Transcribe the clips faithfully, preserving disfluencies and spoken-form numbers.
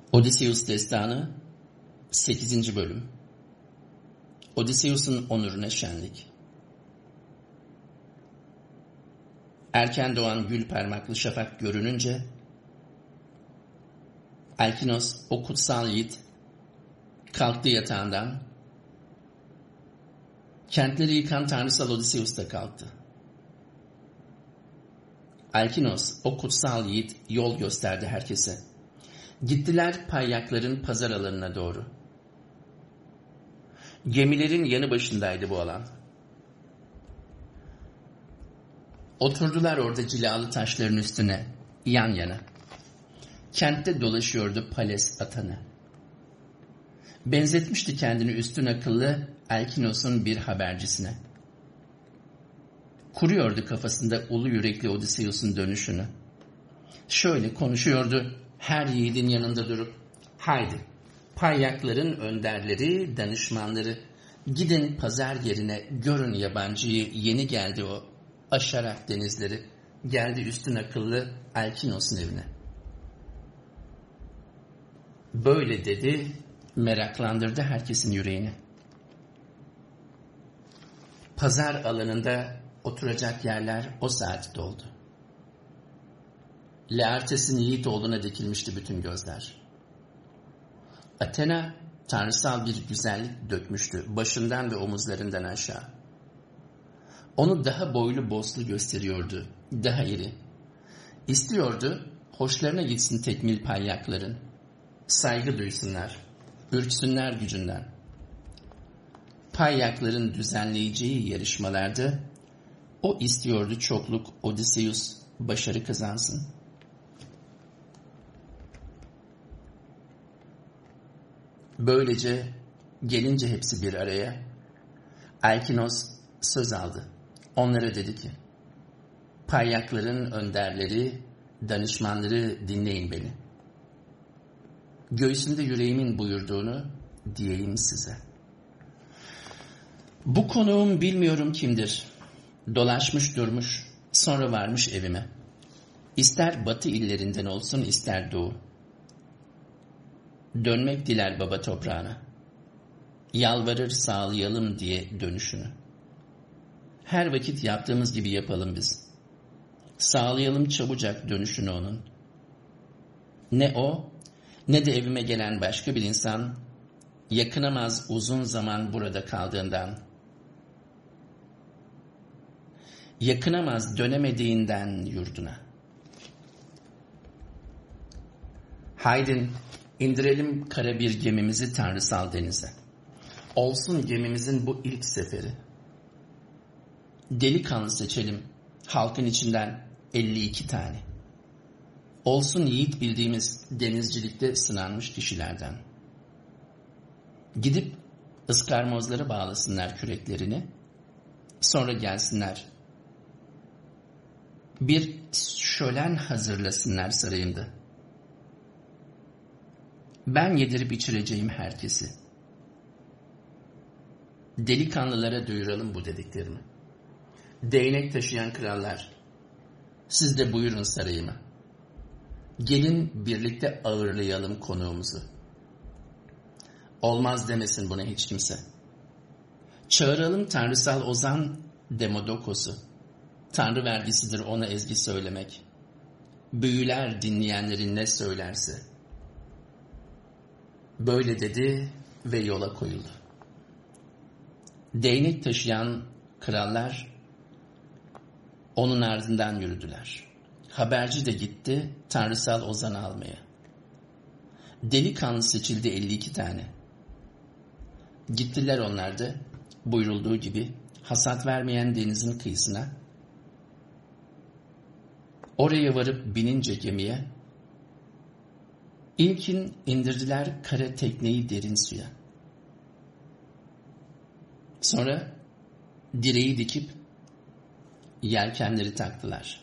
Odysseus Destanı sekizinci Bölüm. Odysseus'un onuruna şenlik. Erken doğan gül parmaklı şafak görününce Alkinos, o kutsal yiğit, kalktı yatağından. Kentleri yıkan tanrısal Odysseus da kalktı. Alkinos, o kutsal yiğit, yol gösterdi herkese. Gittiler payyakların pazar alanına doğru. Gemilerin yanı başındaydı bu alan. Oturdular orada cilalı taşların üstüne, yan yana. Kentte dolaşıyordu Pales atanı. Benzetmişti kendini üstün akıllı Alkinos'un bir habercisine. Kuruyordu kafasında ulu yürekli Odysseus'un dönüşünü. Şöyle konuşuyordu her yiğidin yanında durup, haydi payyakların önderleri, danışmanları, gidin pazar yerine, görün yabancıyı, yeni geldi o, aşarak denizleri, geldi üstün akıllı Alkinos'un evine. Böyle dedi, meraklandırdı herkesin yüreğini. Pazar alanında oturacak yerler o saat doldu. Laertes'in yiğit oğluna dikilmişti bütün gözler. Athena tanrısal bir güzellik dökmüştü başından ve omuzlarından aşağı. Onu daha boylu boslu gösteriyordu, daha iri. İstiyordu hoşlarına gitsin tekmil payyakların, saygı duysunlar, ürksünler gücünden. Payyakların düzenleyeceği yarışmalarda o istiyordu çokluk Odysseus başarı kazansın. Böylece gelince hepsi bir araya Alkinos söz aldı. Onlara dedi ki, payyakların önderleri, danışmanları dinleyin beni. Göğsümde yüreğimin buyurduğunu diyeyim size. Bu konuğum bilmiyorum kimdir. Dolaşmış durmuş, sonra varmış evime. İster batı illerinden olsun, ister doğu. Dönmek diler baba toprağına. Yalvarır sağlayalım diye dönüşünü. Her vakit yaptığımız gibi yapalım biz. Sağlayalım çabucak dönüşünü onun. Ne o, ne de evime gelen başka bir insan yakınamaz uzun zaman burada kaldığından. Yakınamaz dönemediğinden yurduna. Haydin indirelim kara bir gemimizi tanrısal denize. Olsun gemimizin bu ilk seferi. Delikanlı seçelim halkın içinden elli iki tane. Olsun yiğit bildiğimiz denizcilikte sınanmış kişilerden. Gidip ıskarmozlara bağlasınlar küreklerini. Sonra gelsinler. Bir şölen hazırlasınlar sarayımda. Ben yedirip içireceğim herkesi. Delikanlılara duyuralım bu dediklerimi. Değnek taşıyan krallar, siz de buyurun sarayıma. Gelin birlikte ağırlayalım konuğumuzu. Olmaz demesin buna hiç kimse. Çağıralım tanrısal ozan Demodokos'u. Tanrı vergisidir ona ezgi söylemek. Büyüler dinleyenlerin ne söylerse. Böyle dedi ve yola koyuldu. Değnek taşıyan krallar onun ardından yürüdüler. Haberci de gitti tanrısal ozanı almaya. Delikanlı seçildi elli iki tane. Gittiler onlar da buyurulduğu gibi hasat vermeyen denizin kıyısına. Oraya varıp binince gemiye İlkin indirdiler kara tekneyi derin suya. Sonra direği dikip yelkenleri taktılar.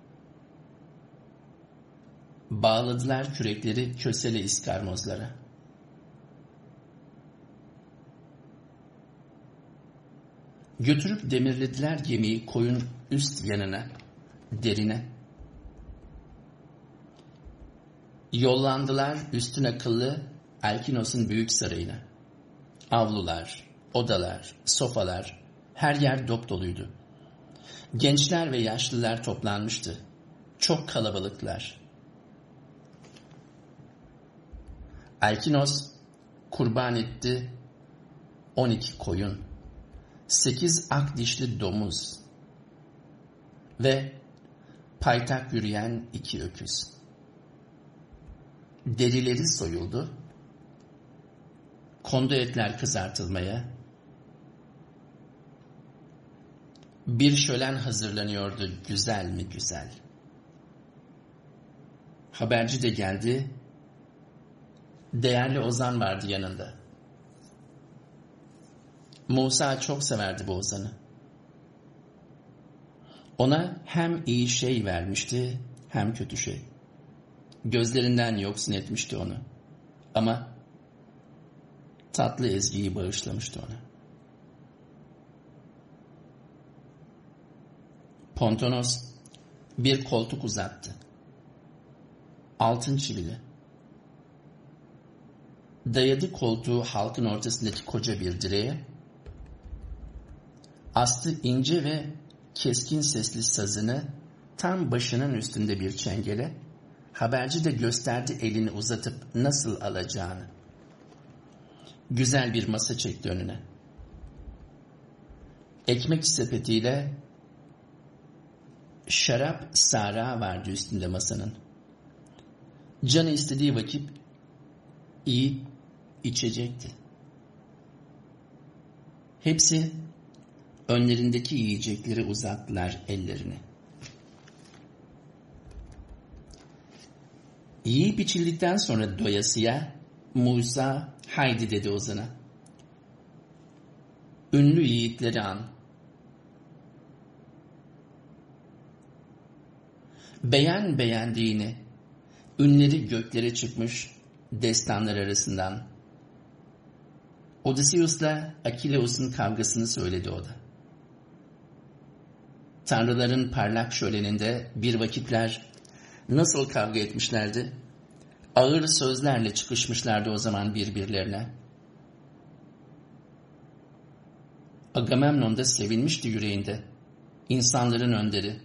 Bağladılar kürekleri kösele iskarmozlara. Götürüp demirlediler gemiyi koyun üst yanına, derine. Yollandılar üstün akıllı Alkinos'un büyük sarayına. Avlular, odalar, sofalar, her yer dop doluydu. Gençler ve yaşlılar toplanmıştı. Çok kalabalıklar. Alkinos kurban etti on iki koyun, sekiz ak dişli domuz ve paytak yürüyen iki öküz. Derileri soyuldu, kondu etler kızartılmaya, bir şölen hazırlanıyordu güzel mi güzel. Haberci de geldi, değerli ozan vardı yanında. Musa çok severdi bu ozanı. Ona hem iyi şey vermişti hem kötü şey. Gözlerinden yoksun etmişti onu. Ama tatlı ezgiyi bağışlamıştı ona. Pontonos bir koltuk uzattı. Altın çivili. Dayadı koltuğu halkın ortasındaki koca bir direğe. Astı ince ve keskin sesli sazını tam başının üstünde bir çengele. Haberci de gösterdi elini uzatıp nasıl alacağını. Güzel bir masa çekti önüne. Ekmek sepetiyle şarap sara vardı üstünde masanın. Canı istediği vakit iyi içecekti. Hepsi önlerindeki yiyecekleri uzattılar ellerini. Yiyip içildikten sonra doyasıya Musa haydi dedi ozana. Ünlü yiğitleri an. Beğen beğendiğini, ünleri göklere çıkmış destanlar arasından. Odysseus'la Akileus'un kavgasını söyledi o da. Tanrıların parlak şöleninde bir vakitler nasıl kavga etmişlerdi? Ağır sözlerle çıkışmışlardı o zaman birbirlerine. Agamemnon da sevinmişti yüreğinde. İnsanların önderi.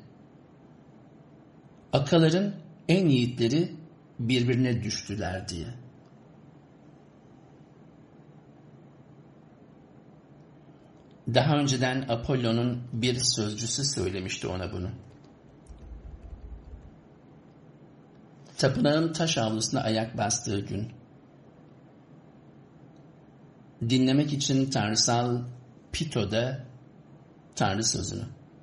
Akaların en yiğitleri birbirine düştüler diye. Daha önceden Apollo'nun bir sözcüsü söylemişti ona bunu. Tapınağın taş avlusuna ayak bastığı gün, dinlemek için tanrısal Pito'da tanrı sözünü.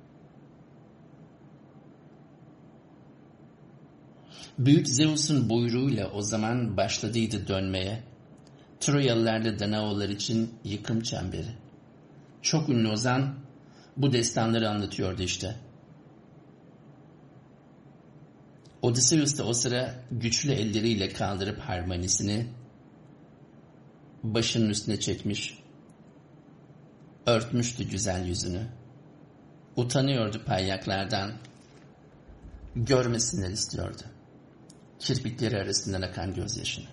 Büyük Zeus'un buyruğuyla o zaman başladıydı dönmeye. Troyalılarla Danaolar için yıkım çemberi. Çok ünlü ozan bu destanları anlatıyordu işte. Odysseus da o sıra güçlü elleriyle kaldırıp harmonisini başının üstüne çekmiş, örtmüştü güzel yüzünü. Utanıyordu payyaklardan, görmesinler istiyordu. Kirpikleri arasından akan gözyaşını.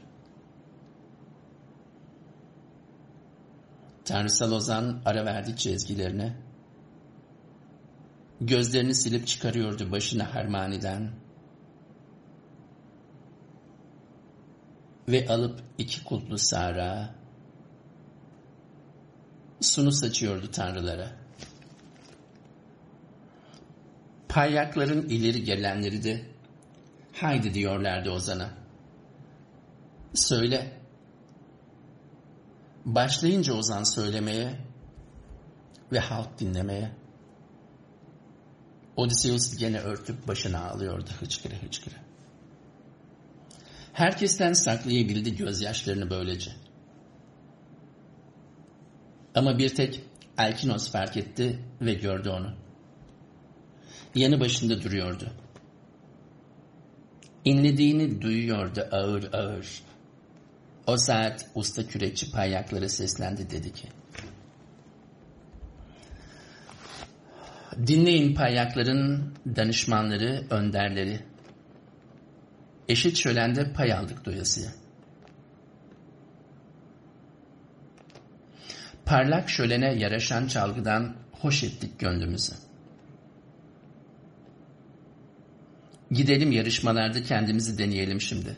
Tanrısal ozan ara verdikçe ezgilerine, gözlerini silip çıkarıyordu başını harmaniden ve alıp iki kulplu sara sunu saçıyordu tanrılara. Payyakların ileri gelenleri de haydi diyorlardı ozana. Söyle. Başlayınca ozan söylemeye ve halk dinlemeye. Odysseus gene örtüp başına ağlıyordu hıçkıra hıçkıra. Herkesten saklayabildi gözyaşlarını böylece. Ama bir tek Alkinos fark etti ve gördü onu. Yanı başında duruyordu. İnlediğini duyuyordu ağır ağır. O saat usta kürekçi payyaklara seslendi, dedi ki: dinleyin payyakların danışmanları, önderleri. Eşit şölende pay aldık doyasıya. Parlak şölene yaraşan çalgıdan hoş ettik gönlümüzü. Gidelim yarışmalarda kendimizi deneyelim şimdi.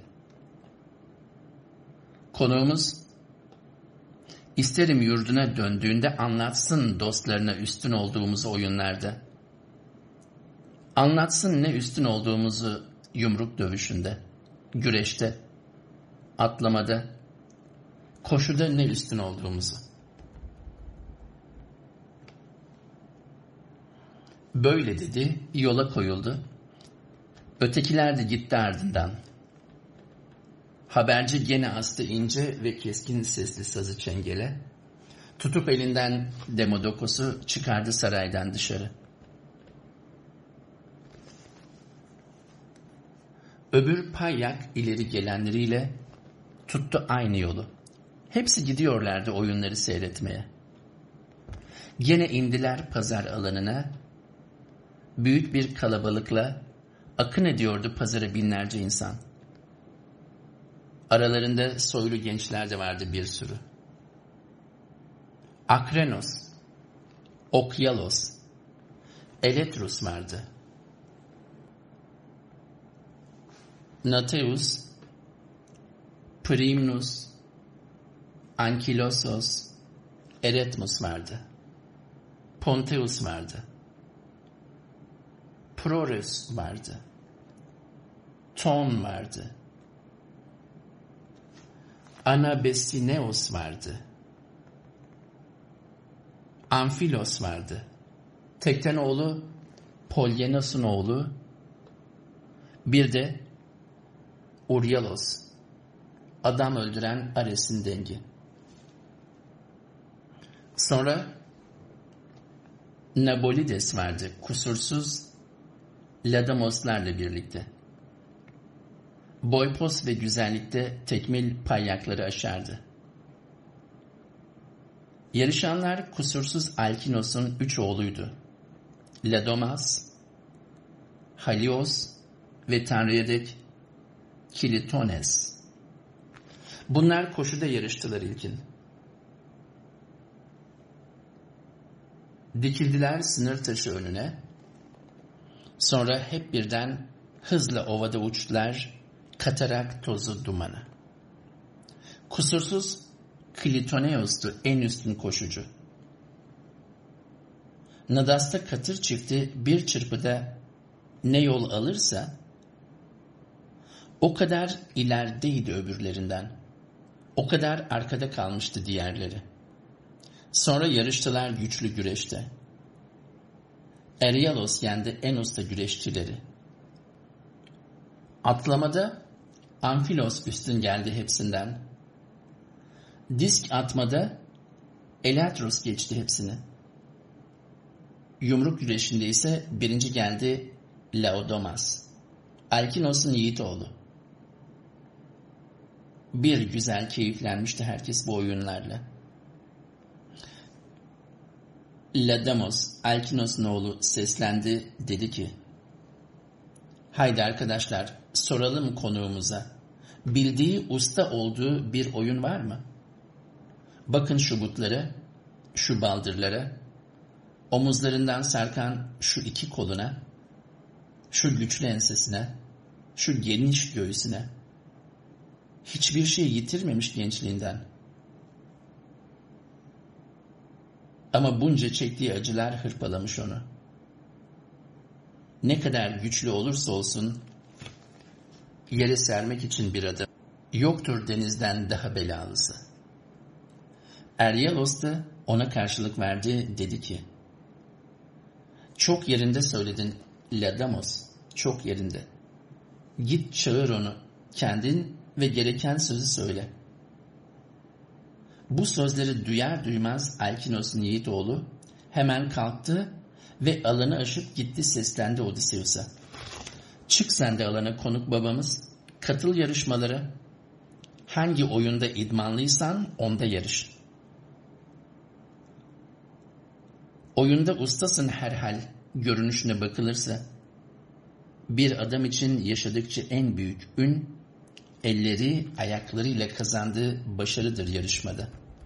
Konuğumuz, isterim yurduna döndüğünde anlatsın dostlarına üstün olduğumuzu oyunlarda. Anlatsın ne üstün olduğumuzu yumruk dövüşünde, güreşte, atlamada, koşuda ne üstün olduğumuzu. Böyle dedi, yola koyuldu. Ötekiler de gitti ardından. Haberci gene astı ince ve keskin sesli sazı çengele. Tutup elinden Demodokosu çıkardı saraydan dışarı. Öbür payyak ileri gelenleriyle tuttu aynı yolu. Hepsi gidiyorlardı oyunları seyretmeye. Gene indiler pazar alanına. Büyük bir kalabalıkla akın ediyordu pazara binlerce insan. Aralarında soylu gençler de vardı bir sürü. Akrenos, Okyalos, Eletrus vardı. Nateus, Primnus, Ankylosos, Eretmus vardı. Ponteus vardı. Prores vardı. Ton vardı. Anabesineos vardı. Amfilos vardı. Tekten oğlu Polyenos'un oğlu, bir de Uryalos, adam öldüren Ares'in dengi. Sonra Nabolides vardı, kusursuz Ladamoslarla birlikte. Boy pos ve güzellikte tekmil payyakları aşardı. Yarışanlar kusursuz Alkinos'un üç oğluydu. Ladomas, Halios ve Tanrı'ya dek Kilitones. Bunlar koşuda yarıştılar ilkin. Dikildiler sınır taşı önüne. Sonra hep birden hızla ovada uçtular, katarak tozu dumanı. Kusursuz Klitoneos'tu en üstün koşucu. Nadas'ta katır çifti bir çırpıda ne yol alırsa o kadar ilerideydi öbürlerinden. O kadar arkada kalmıştı diğerleri. Sonra yarıştılar güçlü güreşte. Eryalos yendi en usta güreşçileri. Atlamada Amfilos üstün geldi hepsinden. Disk atmada Elatros geçti hepsini. Yumruk güreşinde ise birinci geldi Laodamas, Alkinos'un yiğit oğlu. Bir güzel keyiflenmişti herkes bu oyunlarla. Ladamos, Alkinos'un oğlu seslendi, dedi ki, haydi arkadaşlar soralım konuğumuza, bildiği usta olduğu bir oyun var mı? Bakın şu butlara, şu baldırlara, omuzlarından sarkan şu iki koluna, şu güçlü ensesine, şu geniş göğsüne. Hiçbir şey yitirmemiş gençliğinden. Ama bunca çektiği acılar hırpalamış onu. Ne kadar güçlü olursa olsun, yere sermek için bir adım, yoktur denizden daha belalısı. Eryalos da ona karşılık verdi, dedi ki, çok yerinde söyledin Ladamos, çok yerinde. Git çağır onu, kendin ve gereken sözü söyle. Bu sözleri duyar duymaz Alkinos'un yiğit oğlu hemen kalktı ve alanı aşıp gitti, seslendi Odysseus'a. Çık sen de alana konuk babamız, katıl yarışmalara. Hangi oyunda idmanlıysan onda yarış. Oyunda ustasın herhal görünüşüne bakılırsa. Bir adam için yaşadıkça en büyük ün, elleri ayaklarıyla kazandığı başarıdır yarışmada.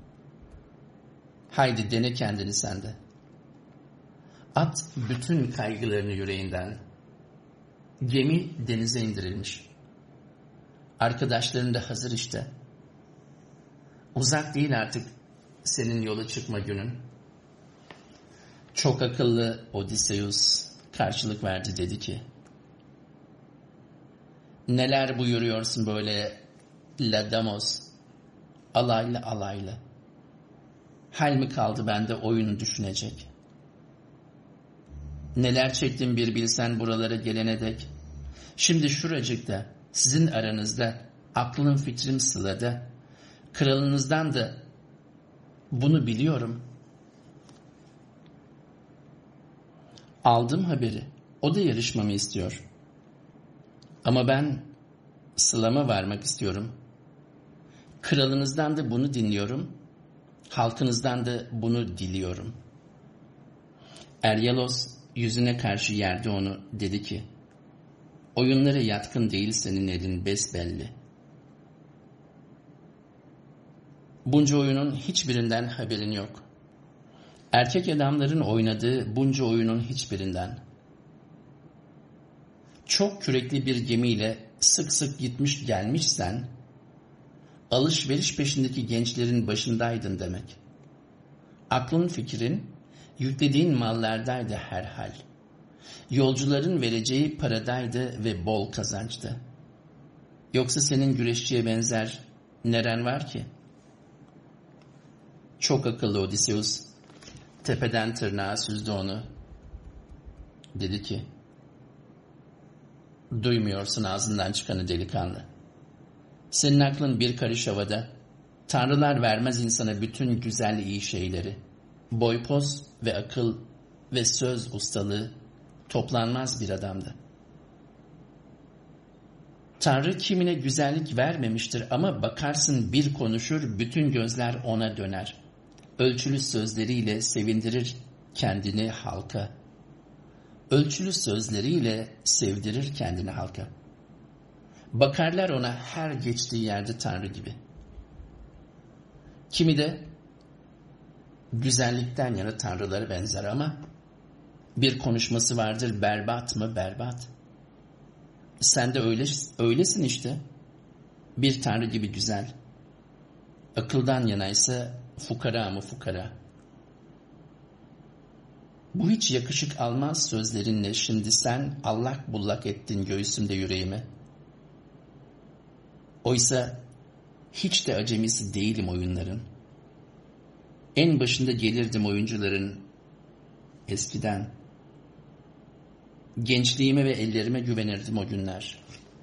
Haydi dene kendini sen de. At bütün kaygılarını yüreğinden. Gemi denize indirilmiş. Arkadaşların da hazır işte. Uzak değil artık senin yola çıkma günün. Çok akıllı Odysseus karşılık verdi, dedi ki, neler buyuruyorsun böyle Ladamos, alaylı alaylı. Hal mi kaldı bende oyunu düşünecek? Neler çektim bir bilsen buralara gelene dek. Şimdi şuracıkta sizin aranızda aklım fikrim sılada. Kralınızdan da bunu biliyorum. Aldım haberi. O da yarışmamı istiyor. Ama ben sılama varmak istiyorum. Kralınızdan da bunu dinliyorum. Halkınızdan da bunu diliyorum. Eryalos yüzüne karşı yerdi onu, dedi ki, oyunlara yatkın değil senin elin besbelli. Bunca oyunun hiçbirinden haberin yok. Erkek adamların oynadığı bunca oyunun hiçbirinden. Çok kürekli bir gemiyle sık sık gitmiş gelmişsen, alışveriş peşindeki gençlerin başındaydın demek. Aklın fikrin, yüklediğin mallardaydı herhal. Yolcuların vereceği paradaydı ve bol kazançtı. Yoksa senin güreşçiye benzer neren var ki? Çok akıllı Odysseus, tepeden tırnağa süzdü onu. Dedi ki, duymuyorsun ağzından çıkanı delikanlı. Senin aklın bir karış havada. Tanrılar vermez insana bütün güzel iyi şeyleri. Boy poz ve akıl ve söz ustalığı toplanmaz bir adamda. Tanrı kimine güzellik vermemiştir ama bakarsın bir konuşur, bütün gözler ona döner. Ölçülü sözleriyle sevindirir kendini halka. Ölçülü sözleriyle sevdirir kendini halka. Bakarlar ona her geçtiği yerde Tanrı gibi. Kimi de güzellikten yana tanrılara benzer ama bir konuşması vardır, berbat mı berbat. Sen de öyle, öylesin işte. Bir tanrı gibi güzel. Akıldan yanaysa fukara mı fukara. Bu hiç yakışık almaz sözlerinle şimdi sen allak bullak ettin göğsümde yüreğimi. Oysa hiç de acemisi değilim oyunların. En başında gelirdim oyuncuların eskiden. Gençliğime ve ellerime güvenirdim o günler.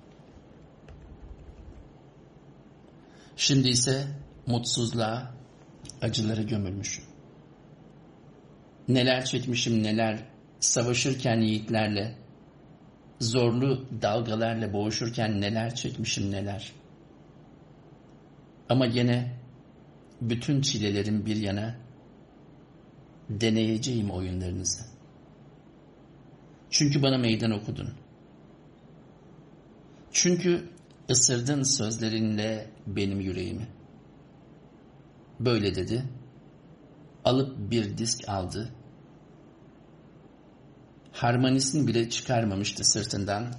Şimdi ise mutsuzluğa, acılara gömülmüşüm. Neler çekmişim neler, savaşırken yiğitlerle, zorlu dalgalarla boğuşurken neler çekmişim neler. Ama gene bütün çilelerim bir yana, deneyeceğim oyunlarınızı. Çünkü bana meydan okudun. Çünkü ısırdın sözlerinle benim yüreğimi. Böyle dedi. Alıp bir disk aldı. Harmonisini bile çıkarmamıştı sırtından.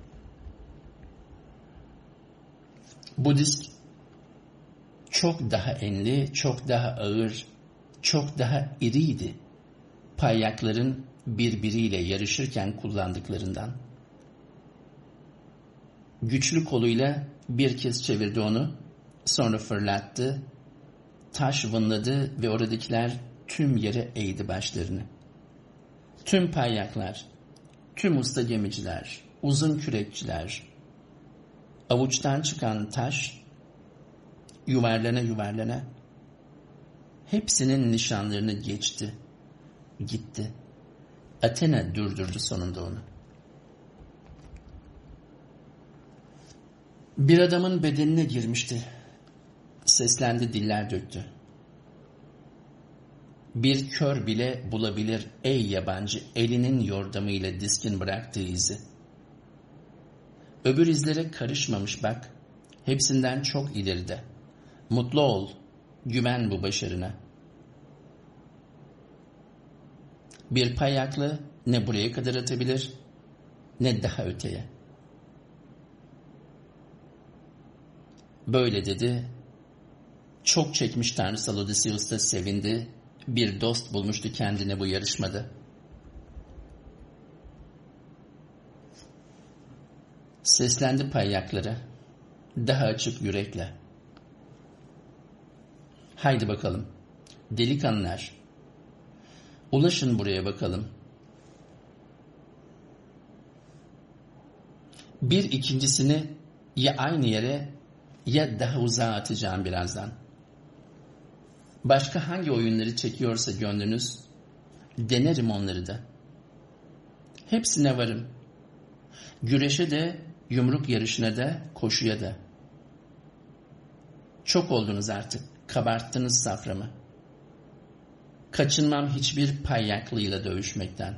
Bu disk çok daha enli, çok daha ağır, çok daha iriydi. Payyakların birbiriyle yarışırken kullandıklarından. Güçlü koluyla bir kez çevirdi onu, sonra fırlattı, taş vınladı ve oradakiler tüm yere eğdi başlarını. Tüm payyaklar, tüm usta gemiciler, uzun kürekçiler, avuçtan çıkan taş, yuvarlana yuvarlana, hepsinin nişanlarını geçti, gitti. Athena durdurdu sonunda onu. Bir adamın bedenine girmişti. Seslendi, diller döktü. Bir kör bile bulabilir ey yabancı elinin yordamıyla diskin bıraktığı izi. Öbür izlere karışmamış bak. Hepsinden çok ileride. Mutlu ol, güven bu başarına. Bir payaklı ne buraya kadar atabilir, ne daha öteye. Böyle dedi. Çok çekmiş tanrısal Odysseus da sevindi. Bir dost bulmuştu kendine bu yarışmada. Seslendi payyaklara. Daha açık yürekle. Haydi bakalım. Delikanlılar. Ulaşın buraya bakalım. Bir ikincisini ya aynı yere ya daha uzağa atacağım birazdan. Başka hangi oyunları çekiyorsa gönlünüz, denerim onları da. Hepsine varım. Güreşe de, yumruk yarışına da, koşuya da. Çok oldunuz artık, kabarttınız saframı. Kaçınmam hiçbir payyaklıyla dövüşmekten.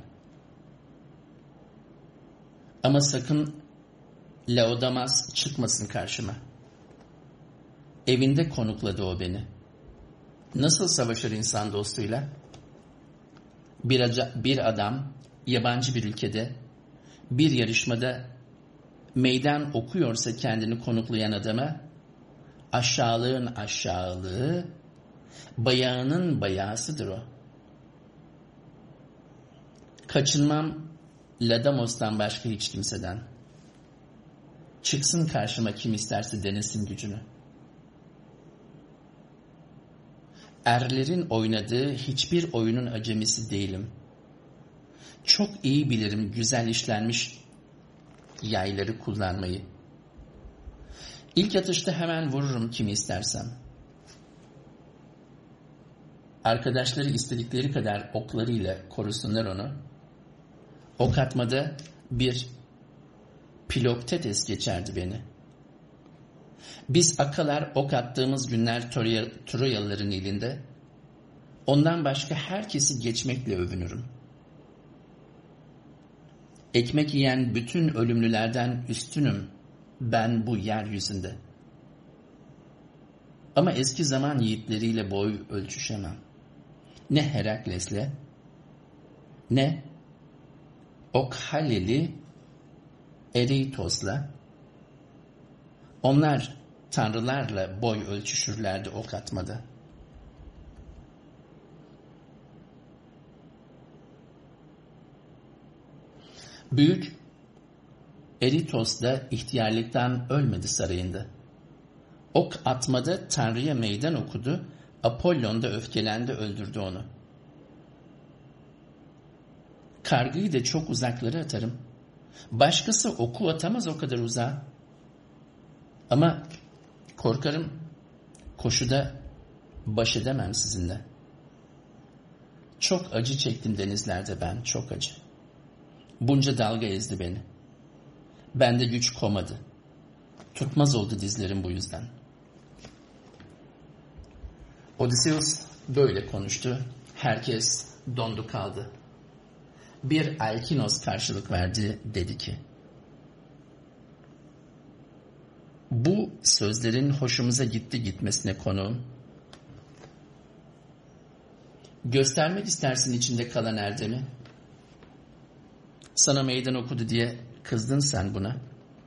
Ama sakın Laodamas çıkmasın karşıma. Evinde konukladı o beni. Nasıl savaşır insan dostuyla? Bir, aca- bir adam yabancı bir ülkede, bir yarışmada meydan okuyorsa kendini konuklayan adama, aşağılığın aşağılığı, bayağının bayağısıdır o. Kaçınmam Ladamos'tan başka hiç kimseden. Çıksın karşıma kim isterse denesin gücünü. Erlerin oynadığı hiçbir oyunun acemisi değilim. Çok iyi bilirim güzel işlenmiş yayları kullanmayı. İlk atışta hemen vururum kimi istersem. Arkadaşları istedikleri kadar oklarıyla korusunlar onu. Ok atmada bir Piloktetes geçerdi beni. Biz akalar ok attığımız günler Troyalıların elinde, ondan başka herkesi geçmekle övünürüm. Ekmek yiyen bütün ölümlülerden üstünüm ben bu yeryüzünde. Ama eski zaman yiğitleriyle boy ölçüşemem. Ne Herakles'le, ne Okhaleli Ereitos'la. Onlar tanrılarla boy ölçüşürlerdi ok atmada. Büyük Eritos da ihtiyarlıktan ölmedi sarayında. Ok atmada Tanrı'ya meydan okudu, Apollon da öfkelendi öldürdü onu. Kargıyı da çok uzaklara atarım. Başkası oku atamaz o kadar uzağa. Ama korkarım koşuda baş edemem sizinle. Çok acı çektim denizlerde ben, çok acı. Bunca dalga ezdi beni. Bende güç komadı. Tutmaz oldu dizlerim bu yüzden. Odysseus böyle konuştu. Herkes dondu kaldı. Bir Alkinos karşılık verdi, dedi ki, bu sözlerin hoşumuza gitti gitmesine konuğum. Göstermek istersin içinde kalan erdemi. Sana meydan okudu diye kızdın sen buna.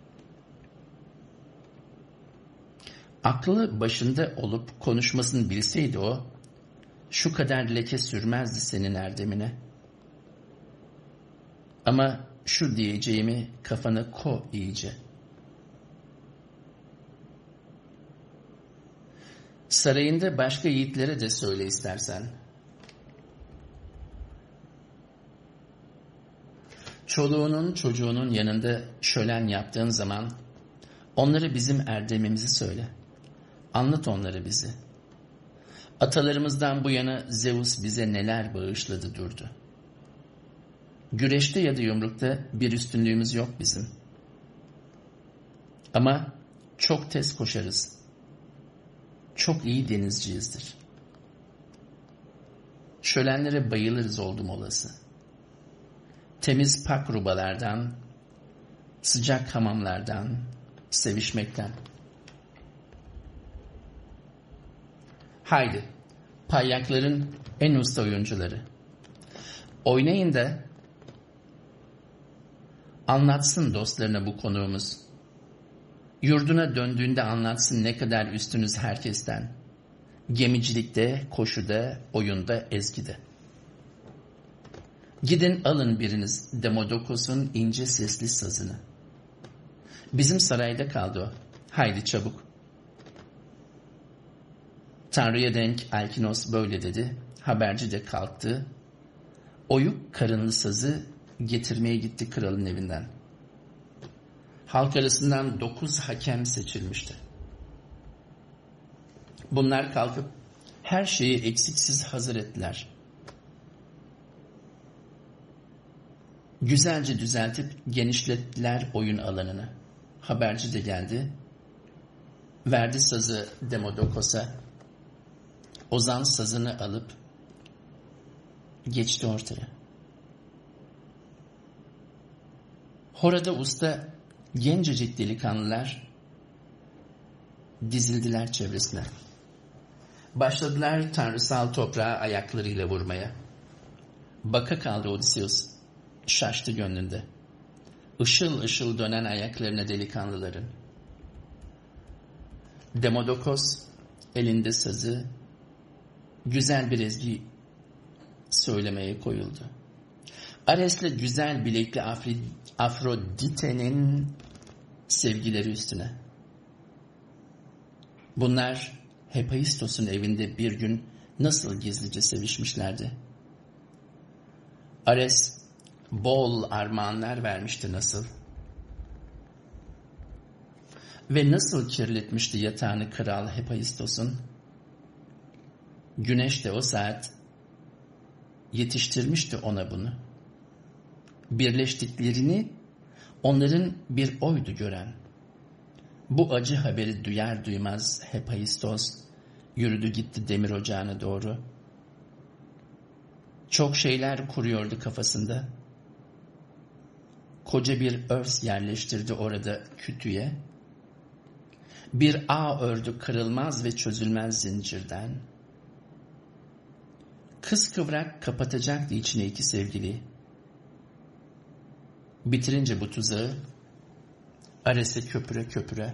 Aklı başında olup konuşmasını bilseydi o, şu kadar leke sürmezdi senin erdemine. Ama şu diyeceğimi kafana ko iyice. Sarayında başka yiğitlere de söyle istersen. Çoluğunun çocuğunun yanında şölen yaptığın zaman onlara bizim erdemimizi söyle. Anlat onları bizi. Atalarımızdan bu yana Zeus bize neler bağışladı durdu. Güreşte ya da yumrukta bir üstünlüğümüz yok bizim. Ama çok tez koşarız. Çok iyi denizciyizdir. Şölenlere bayılırız oldum olası. Temiz pak rubalardan, sıcak hamamlardan, sevişmekten. Haydi, payyakların en usta oyuncuları. Oynayın da anlatsın dostlarına bu konuğumuz. Yurduna döndüğünde anlatsın ne kadar üstünüz herkesten. Gemicilikte, koşuda, oyunda, ezgide. Gidin alın biriniz Demodokos'un ince sesli sazını. Bizim sarayda kaldı o. Haydi çabuk. Tanrı'ya denk Alkinos böyle dedi. Haberci de kalktı. Oyuk karınlı sazı getirmeye gitti kralın evinden. Halk arasından dokuz hakem seçilmişti. Bunlar kalkıp her şeyi eksiksiz hazır ettiler. Güzelce düzeltip genişlettiler oyun alanını. Haberci de geldi. Verdi sazı Demodokos'a. Ozan sazını alıp geçti ortaya. Horada usta gencecik delikanlılar dizildiler çevresine. Başladılar tanrısal toprağa ayaklarıyla vurmaya. Baka kaldı Odysseus. Şaştı gönlünde. Işıl ışıl dönen ayaklarına delikanlıların. Demodokos elinde sazı güzel bir ezgi söylemeye koyuldu. Ares'le güzel bilekli Afrodite'nin sevgileri üstüne. Bunlar Hephaistos'un evinde bir gün nasıl gizlice sevişmişlerdi. Ares bol armağanlar vermişti nasıl. Ve nasıl kirletmişti yatağını kral Hephaistos'un. Güneş de o saat yetiştirmişti ona bunu. Birleştiklerini onların bir oydu gören. Bu acı haberi duyar duymaz Hephaistos yürüdü gitti demir ocağına doğru. Çok şeyler kuruyordu kafasında. Koca bir örs yerleştirdi orada kütüye. Bir ağ ördü kırılmaz ve çözülmez zincirden. Kıskıvrak kapatacaktı içine iki sevgili. Bitirince bu tuzağı Ares'e köpüre köpüre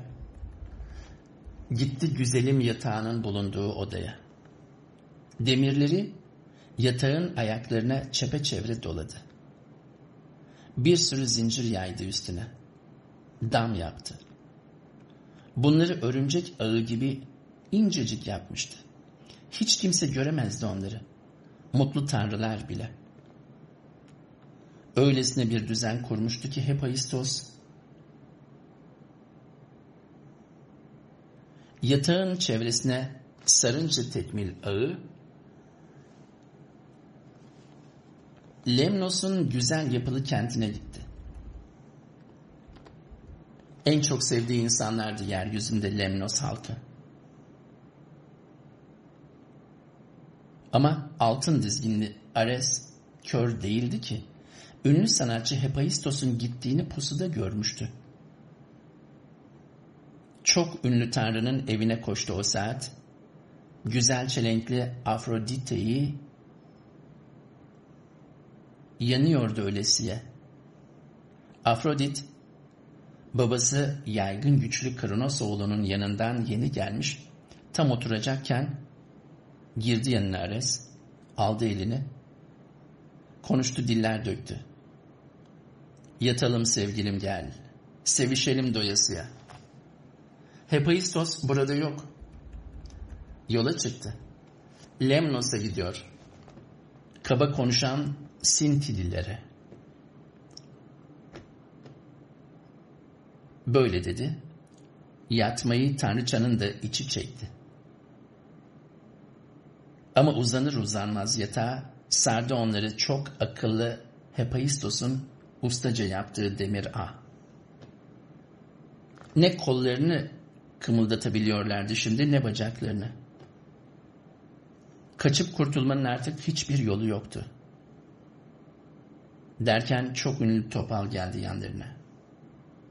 gitti güzelim yatağının bulunduğu odaya. Demirleri yatağın ayaklarına çepeçevre doladı. Bir sürü zincir yaydı üstüne. Dam yaptı. Bunları örümcek ağı gibi incecik yapmıştı. Hiç kimse göremezdi onları. Mutlu tanrılar bile. Öylesine bir düzen kurmuştu ki Hephaistos yatağın çevresine sarınca tekmil ağı Lemnos'un güzel yapılı kentine gitti. En çok sevdiği insanlardı yeryüzünde Lemnos halkı. Ama altın dizginli Ares kör değildi ki. Ünlü sanatçı Hephaistos'un gittiğini pusuda görmüştü. Çok ünlü tanrının evine koştu o saat. Güzel çelenkli Afrodite'yi yanıyordu ölesiye. Afrodit, babası yaygın güçlü Kronos oğlunun yanından yeni gelmiş, tam oturacakken girdi yanına Ares, aldı elini, konuştu diller döktü. Yatalım sevgilim gel, sevişelim doyasıya. Hephaistos burada yok. Yola çıktı. Lemnos'a gidiyor. Kaba konuşan Sintililere. Böyle dedi. Yatmayı tanrıçanın da içi çekti. Ama uzanır uzanmaz yatağa sardı onları çok akıllı Hephaistos'un ustaca yaptığı demir ağ. Ne kollarını kımıldatabiliyorlardı şimdi ne bacaklarını. Kaçıp kurtulmanın artık hiçbir yolu yoktu. Derken çok ünlü topal geldi yanlarına.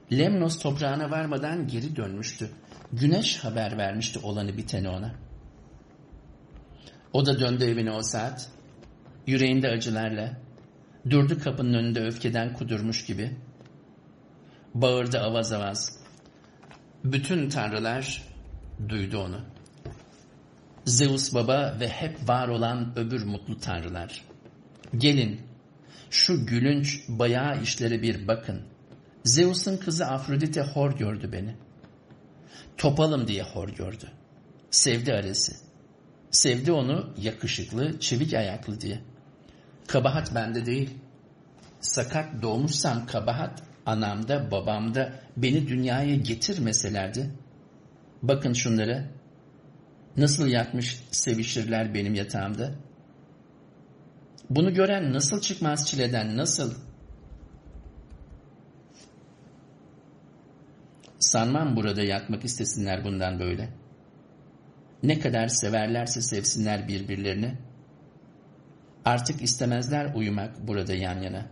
Lemnos toprağına varmadan geri dönmüştü. Güneş haber vermişti olanı biteni ona. O da döndü evine o saat. Yüreğinde acılarla. Durdu kapının önünde öfkeden kudurmuş gibi. Bağırdı avaz avaz. Bütün tanrılar duydu onu. Zeus baba ve hep var olan öbür mutlu tanrılar. Gelin, şu gülünç bayağı işlere bir bakın. Zeus'un kızı Afrodite hor gördü beni. Topalım diye hor gördü. Sevdi Ares'i. Sevdi onu yakışıklı, çevik ayaklı diye. Kabahat bende değil. Sakat doğmuşsam kabahat anamda, babamda, beni dünyaya getirmeselerdi. Bakın şunlara. Nasıl yatmış sevişirler benim yatağımda. Bunu gören nasıl çıkmaz çileden, nasıl? Sanmam burada yatmak istesinler bundan böyle. Ne kadar severlerse sevsinler birbirlerini. Artık istemezler uyumak burada yan yana.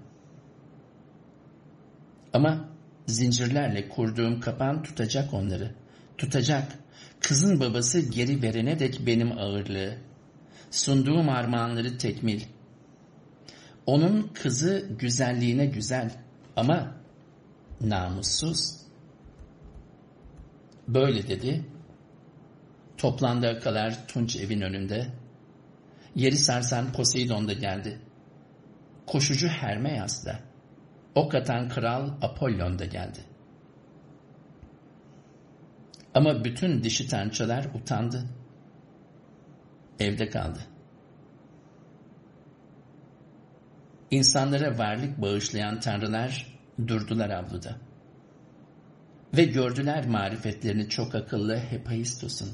Ama zincirlerle kurduğum kapan tutacak onları. Tutacak. Kızın babası geri verene dek benim ağırlığı. Sunduğum armağanları tekmil. Onun kızı güzelliğine güzel ama namussuz. Böyle dedi. Toplandı akalar tunç evin önünde. Yeri sarsan Poseidon da geldi. Koşucu Hermeias da. Ok atan kral Apollon da geldi. Ama bütün dişi tanrıçalar utandı. Evde kaldı. İnsanlara varlık bağışlayan tanrılar durdular avluda. Ve gördüler marifetlerini çok akıllı Hephaistos'un.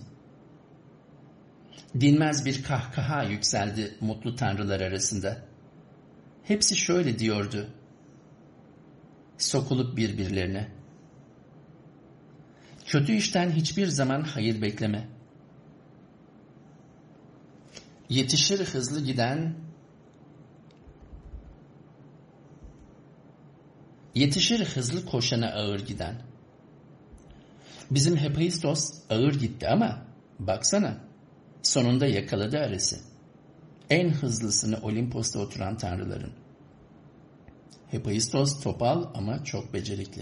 Dinmez bir kahkaha yükseldi mutlu tanrılar arasında. Hepsi şöyle diyordu. Sokulup birbirlerine. Kötü işten hiçbir zaman hayır bekleme. Yetişir hızlı giden, yetişir hızlı koşana ağır giden. Bizim Hephaistos ağır gitti ama baksana sonunda yakaladı Ares'i. En hızlısını Olimpos'ta oturan tanrıların. Hephaistos topal ama çok becerikli.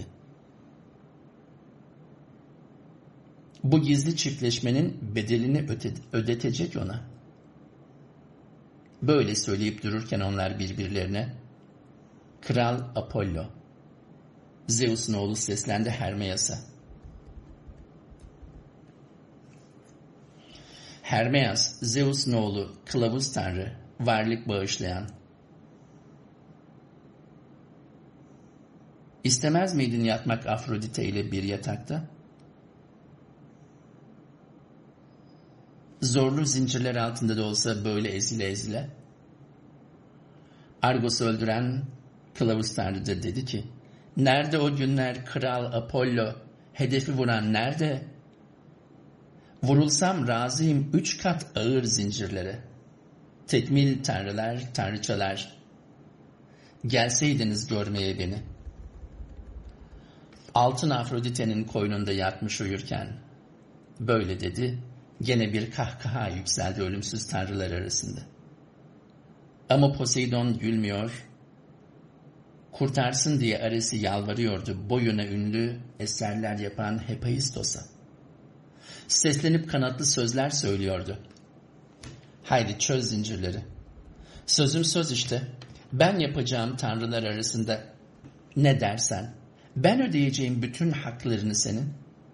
Bu gizli çiftleşmenin bedelini öte, ödetecek ona. Böyle söyleyip dururken onlar birbirlerine Kral Apollo, Zeus'un oğlu seslendi Hermeias'a. Hermeias, Zeus'un oğlu, kılavuz tanrı, varlık bağışlayan. İstemez miydin yatmak Afrodite ile bir yatakta? Zorlu zincirler altında da olsa böyle ezile ezile. Argos'u öldüren kılavuz tanrı da dedi ki, nerede o günler kral Apollo, hedefi vuran nerede? Vurulsam razıyım üç kat ağır zincirlere. Tekmil tanrılar, tanrıçalar, gelseydiniz görmeye beni. Altın Afrodite'nin koynunda yatmış uyurken, böyle dedi, gene bir kahkaha yükseldi ölümsüz tanrılar arasında. Ama Poseidon gülmüyor, kurtarsın diye Ares'i yalvarıyordu boyuna ünlü eserler yapan Hephaistos'a. Seslenip kanatlı sözler söylüyordu. Haydi çöz zincirleri. Sözüm söz işte. Ben yapacağım tanrılar arasında ne dersen. Ben ödeyeceğim bütün haklarını senin.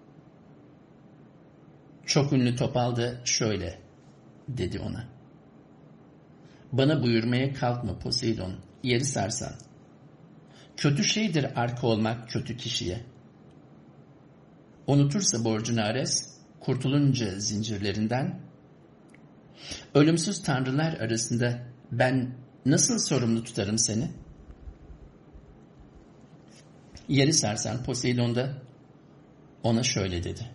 Çok ünlü topal da şöyle dedi ona. Bana buyurmaya kalkma Poseidon, yeri sarsan. Kötü şeydir arka olmak kötü kişiye. Unutursa borcunu Ares, kurtulunca zincirlerinden, ölümsüz tanrılar arasında ben nasıl sorumlu tutarım seni? Yeri sarsan Poseidon da ona şöyle dedi.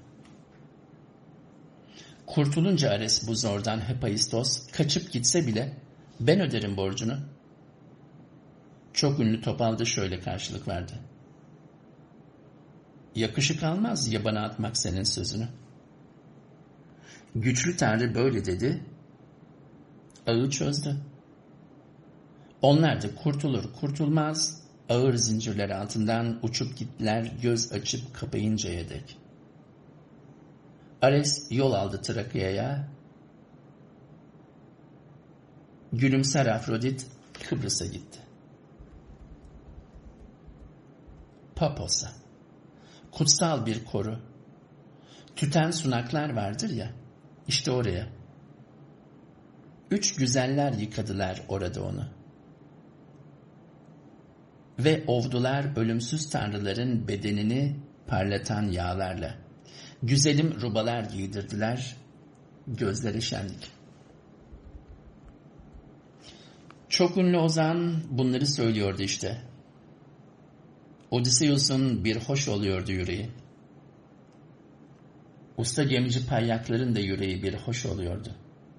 Kurtulunca Ares bu zordan Hephaistos kaçıp gitse bile ben öderim borcunu. Çok ünlü topal da şöyle karşılık verdi. Yakışık almaz yabana atmak senin sözünü. Güçlü Tanrı böyle dedi, ağı çözdü. Onlar da kurtulur kurtulmaz ağır zincirler altından uçup gittiler göz açıp kapayıncaya dek. Ares yol aldı Trakya'ya, gülümser Afrodit Kıbrıs'a gitti. Papos'a, kutsal bir koru, tüten sunaklar vardır ya, işte oraya. Üç güzeller yıkadılar orada onu. Ve ovdular ölümsüz tanrıların bedenini parlatan yağlarla. Güzelim rubalar giydirdiler, gözleri şenlik. Çok ünlü ozan bunları söylüyordu işte. Odysseus'un bir hoş oluyordu yüreği. Usta gemici payyakların da yüreği bir hoş oluyordu.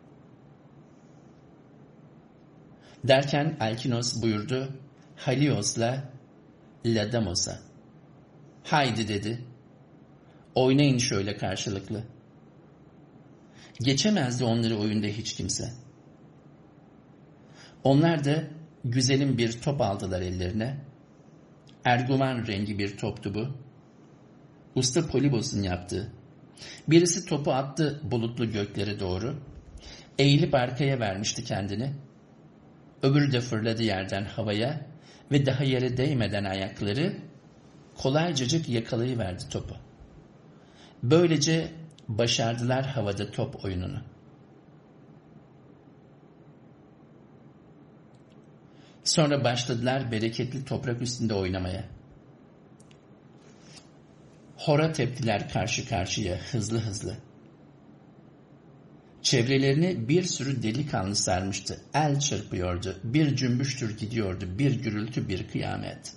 Derken Alkinos buyurdu, Halios'la Ladamos'a. Haydi dedi, oynayın şöyle karşılıklı. Geçemezdi onları oyunda hiç kimse. Onlar da güzelim bir top aldılar ellerine. Erguvan rengi bir toptu bu. Usta Polibos'un yaptığı. Birisi topu attı bulutlu göklere doğru. Eğilip arkaya vermişti kendini. Öbürü de fırladı yerden havaya ve daha yere değmeden ayakları kolaycacık yakalayıverdi topu. Böylece başardılar havada top oyununu. Sonra başladılar bereketli toprak üstünde oynamaya. Hora teptiler karşı karşıya hızlı hızlı. Çevrelerini bir sürü delikanlı sarmıştı. El çırpıyordu. Bir cümbüştür gidiyordu. Bir gürültü, bir kıyamet.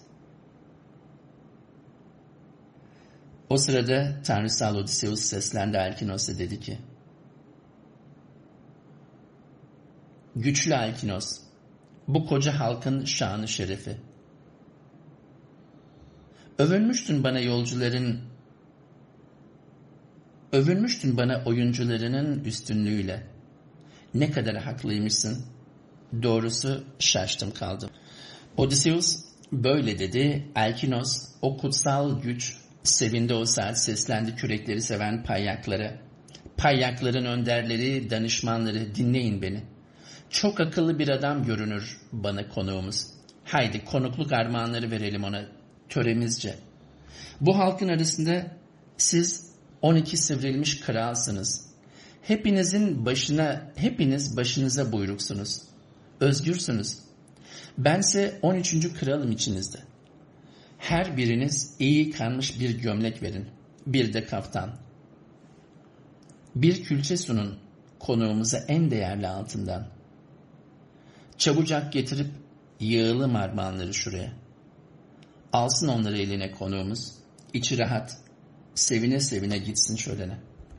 O sırada tanrısal Odysseus seslendi Alkinos'a dedi ki, güçlü Alkinos, bu koca halkın şanı şerefi. Övünmüştün bana yolcuların, övünmüştün bana oyuncularının üstünlüğüyle. Ne kadar haklıymışsın. Doğrusu şaştım kaldım. Odysseus böyle dedi. Alkinos o kutsal güç sevindi o saat seslendi kürekleri seven payyaklara. Payyakların önderleri, danışmanları dinleyin beni. Çok akıllı bir adam görünür bana konuğumuz. Haydi konukluk armağanları verelim ona töremizce. Bu halkın arasında siz on iki sivrilmiş kralsınız. Hepinizin başına, hepiniz başınıza buyruksunuz. Özgürsünüz. Bense on üçüncü kralım içinizde. Her biriniz iyi yıkanmış bir gömlek verin. Bir de kaftan. Bir külçe sunun konuğumuza en değerli altından. Çabucak getirip yığalım armağanları şuraya. Alsın onları eline konuğumuz. İçi rahat. Sevine sevine gitsin şölene.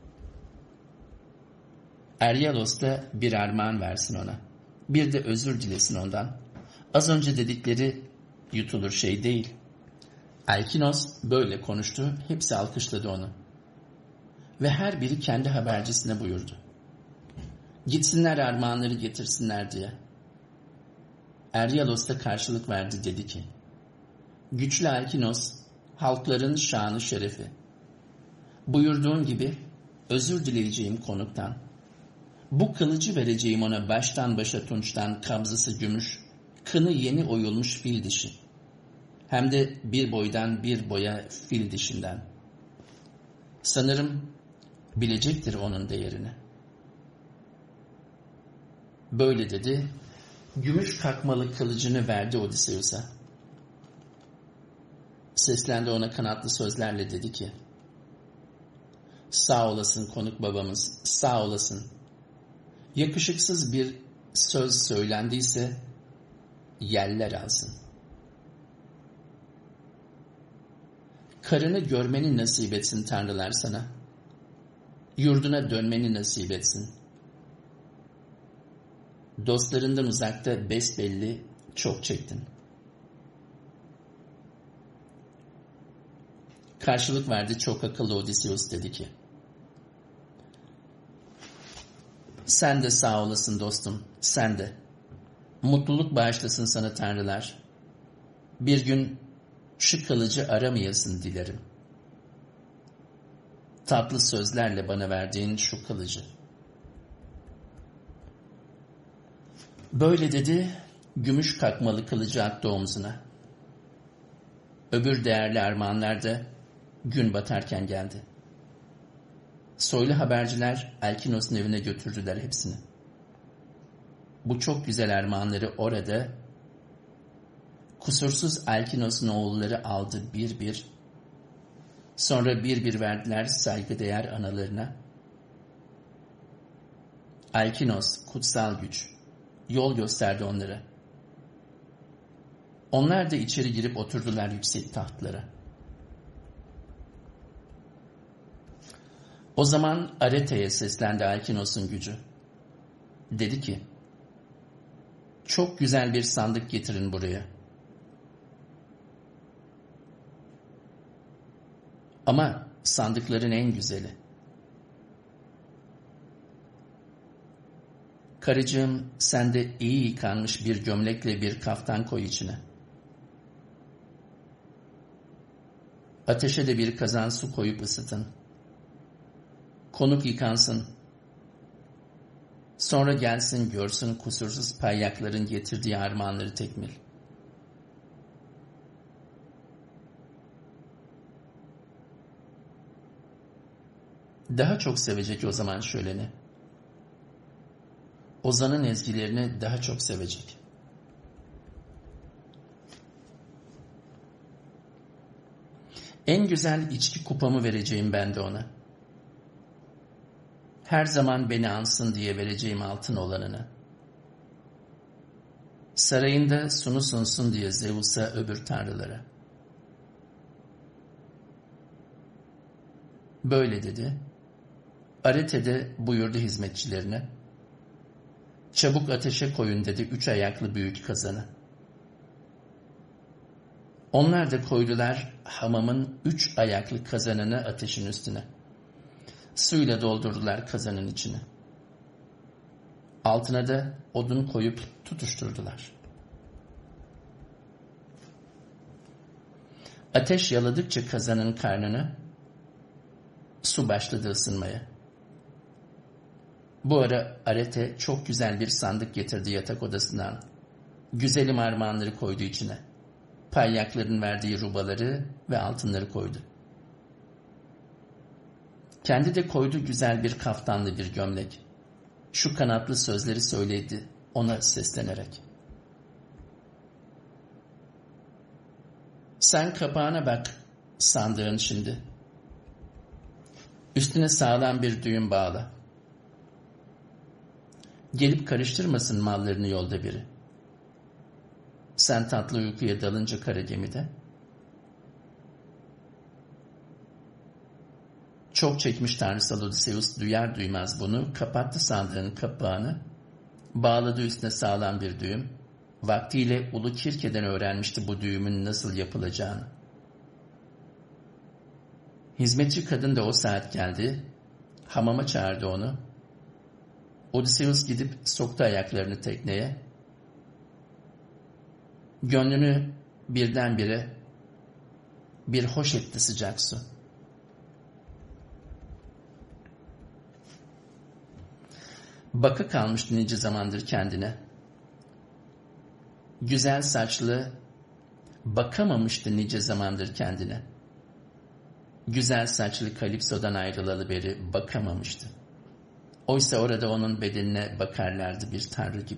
Eryalos da bir armağan versin ona. Bir de özür dilesin ondan. Az önce dedikleri yutulur şey değil. Alkinos böyle konuştu. Hepsi alkışladı onu. Ve her biri kendi habercisine buyurdu. Gitsinler armağanları getirsinler diye. Eryalos da karşılık verdi, dedi ki, güçlü Alkinos, halkların şanı şerefi. Buyurduğun gibi özür dileyeceğim konuktan. Bu kılıcı vereceğim ona baştan başa tunçtan, kabzası gümüş, kını yeni oyulmuş fil dişi. Hem de bir boydan bir boya fil dişinden. Sanırım bilecektir onun değerini. Böyle dedi, gümüş kakmalı kılıcını verdi Odysseus'a. Seslendi ona kanatlı sözlerle, dedi ki, sağ olasın konuk babamız, sağ olasın. Yakışıksız bir söz söylendiyse yeller alsın. Karını görmeni nasip etsin tanrılar sana. Yurduna dönmeni nasip etsin. Dostlarından uzakta besbelli çok çektin. Karşılık verdi, çok akıllı Odysseus dedi ki, sen de sağ olasın dostum, sen de. Mutluluk bağışlasın sana tanrılar. Bir gün şu kılıcı aramayasın dilerim. Tatlı sözlerle bana verdiğin şu kılıcı. Böyle dedi, gümüş kakmalı kılıcı attı omzuna. Öbür değerli armağanlar da gün batarken geldi. Soylu haberciler Alkinos'un evine götürdüler hepsini. Bu çok güzel armağanları orada kusursuz Alkinos'un oğulları aldı bir bir. Sonra bir bir verdiler saygıdeğer analarına. Alkinos, kutsal güç, yol gösterdi onlara. Onlar da içeri girip oturdular yüksek tahtlara. O zaman Arete'ye seslendi Alkinos'un gücü. Dedi ki, çok güzel bir sandık getirin buraya. Ama sandıkların en güzeli. Karıcığım, sen de iyi yıkanmış bir gömlekle bir kaftan koy içine. Ateşe de bir kazan su koyup ısıtın. Konuk yıkansın. Sonra gelsin görsün kusursuz payyakların getirdiği armağanları tekmil. Daha çok sevecek o zaman şöleni. Ozan'ın ezgilerini daha çok sevecek. En güzel içki kupamı vereceğim ben de ona. Her zaman beni ansın diye vereceğim altın olanını. Sarayında sunu sunsun diye Zeus'a öbür tanrılara. Böyle dedi. Arete de buyurdu hizmetçilerine. Çabuk ateşe koyun dedi üç ayaklı büyük kazanı. Onlar da koydular hamamın üç ayaklı kazanını ateşin üstüne. Suyla doldurdular kazanın içine. Altına da odun koyup tutuşturdular. Ateş yaladıkça kazanın karnını, su başladı ısınmaya. Bu ara Arete çok güzel bir sandık getirdi yatak odasından. Güzelim armağanları koydu içine. Palyakların verdiği rubaları ve altınları koydu. Kendi de koydu güzel bir kaftanlı bir gömlek. Şu kanatlı sözleri söyledi ona seslenerek. Sen kapağına bak sandığın şimdi. Üstüne sağlam bir düğüm bağla. Gelip karıştırmasın mallarını yolda biri. Sen tatlı uykuya dalınca kara gemide. Çok çekmiş tanrısal Odysseus duyar duymaz bunu, kapattı sandığın kapağını, bağladı üstüne sağlam bir düğüm, vaktiyle Ulu Kirke'den öğrenmişti bu düğümün nasıl yapılacağını. Hizmetçi kadın da o saat geldi, hamama çağırdı onu. Odysseus gidip soktu ayaklarını tekneye. Gönlünü birdenbire bir hoş etti sıcak su. Baka kalmıştı nice zamandır kendine. Güzel saçlı, bakamamıştı nice zamandır kendine. Güzel saçlı Kalipso'dan ayrılalı beri bakamamıştı. Oysa orada onun bedenine bakarlardı bir tanrı gibi.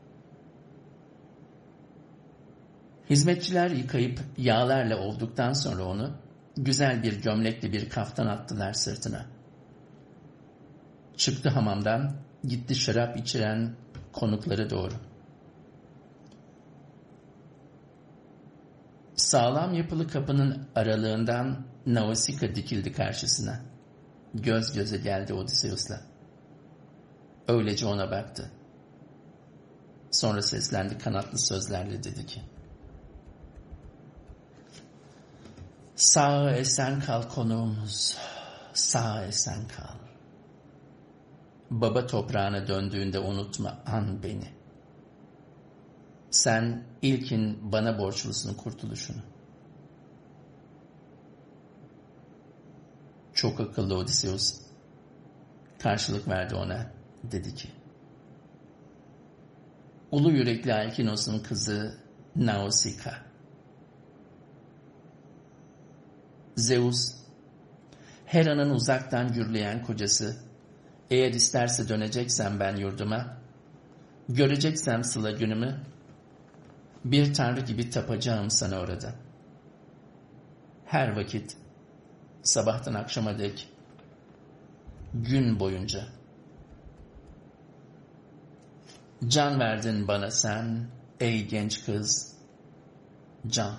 Hizmetçiler yıkayıp yağlarla ovduktan sonra onu güzel bir gömlekli bir kaftan attılar sırtına. Çıktı hamamdan, gitti şarap içiren konuklara doğru. Sağlam yapılı kapının aralığından Nausicaa dikildi karşısına. Göz göze geldi Odysseus'la. Öylece ona baktı. Sonra seslendi kanatlı sözlerle dedi ki: Sağ esen kal konuğumuz, sağ esen kal. Baba toprağına döndüğünde unutma an beni. Sen ilkin bana borçlusun kurtuluşunu. Çok akıllı Odysseus karşılık verdi ona, dedi ki, ulu yürekli Alkinos'un kızı Nausicaa. Zeus, Hera'nın uzaktan gürleyen kocası, eğer isterse döneceksem ben yurduma, göreceksem sıla günümü, bir tanrı gibi tapacağım sana orada. Her vakit, sabahtan akşama dek, gün boyunca. Can verdin bana sen, ey genç kız, can.